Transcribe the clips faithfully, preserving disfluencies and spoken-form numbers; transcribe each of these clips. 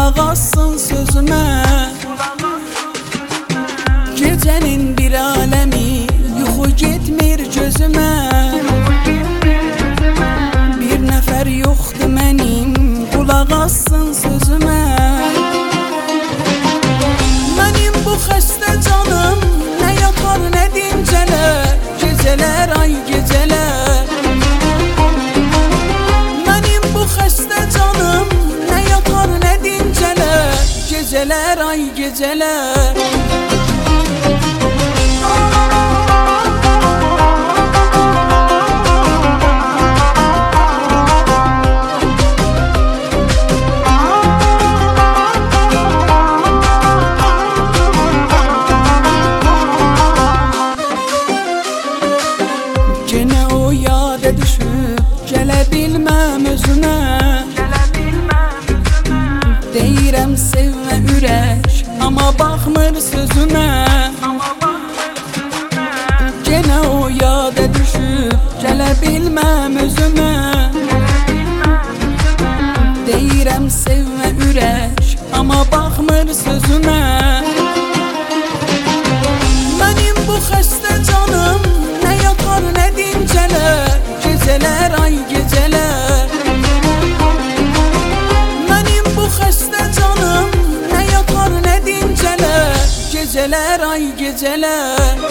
Kulak assın sözüme. Gecenin bir alemi yuxu getmir gözüme. Bir nefer yoxdur mənim, kulak assın sözüme. Mənim bu xəstə canım nə yatar nə dincələr, gecələr ay gecələr. Mənim bu xəstə canım nə yatar nə dincələr, gecələr ay gecələr. Gene o yada düşüp gələ bilməm özünə. Deyirəm sevmə ürək, amma baxmır sözümə. Gene o yada düşüp gələ bilməm özümə. Deyirəm sevmə ürək, amma baxmır sözümə. Mənim bu xəstə canım nə yatar nə dincələr, gecələr ay gecələr. Mənim bu xəstə canım nə yatar nə dincələr, gecələr ay gecələr.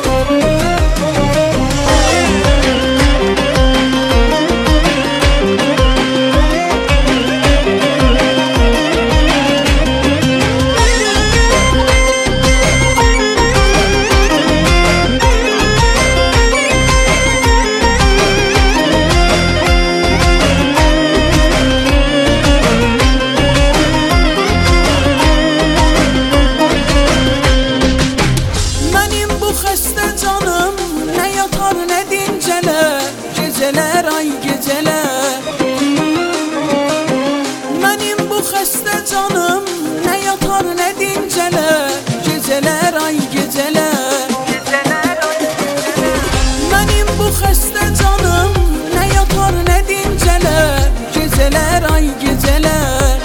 Geceler ay geceler. Mənim bu xəstə canım nə yatar nə dincələr, gecələr ay gecələr. Mənim bu xəstə canım nə yatar nə dincələr, gecələr ay gecələr.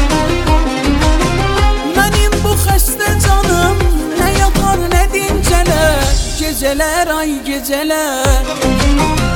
Mənim bu xəstə canım nə yatar nə dincələr, gecələr ay gecələr.